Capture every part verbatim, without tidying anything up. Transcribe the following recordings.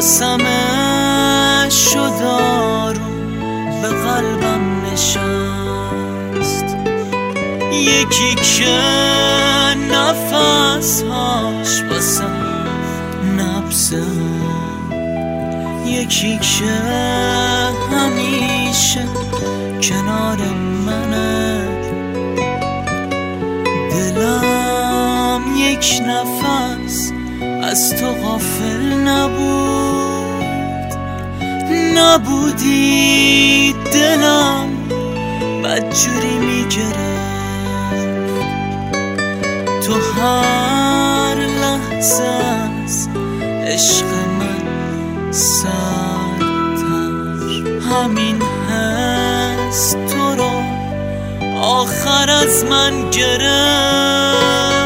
واسمه شد آروم به قلبم نشست، یکی که نفس هاش واسم نبزه، یکی که همیشه کنار منه. دلم یک نفس از تو غافل نبود، نبودی دلم بدجوری میگرفت. تو هر لحظه از عشق من سرتر، همین حس تو رو آخر از من گرفت.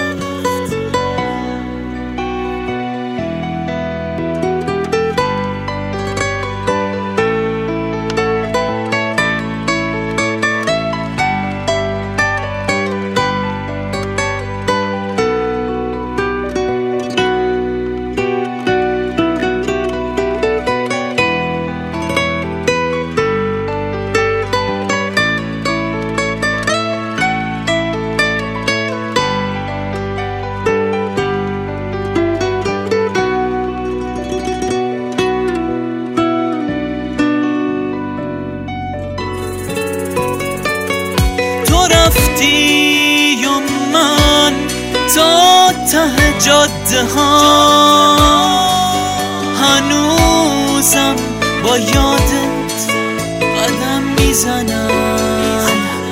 رفتی و من تا ته جاده ها، هنوزم با یادت قدم میزنم،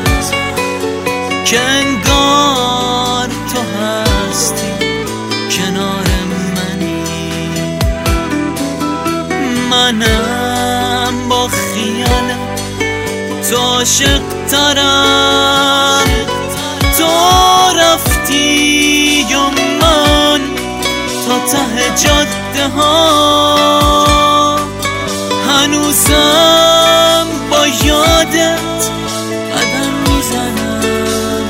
که انگار تو هستی کنار منی. منم با خیالم تو عاشق ترم، تو رفتی و من تا ته جاده ها، هنوزم با یادت قدم میزنم،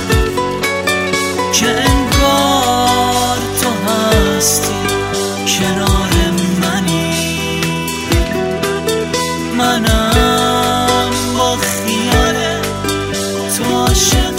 که انگار تو هستی کنار منی. منم با خیال تو عاشق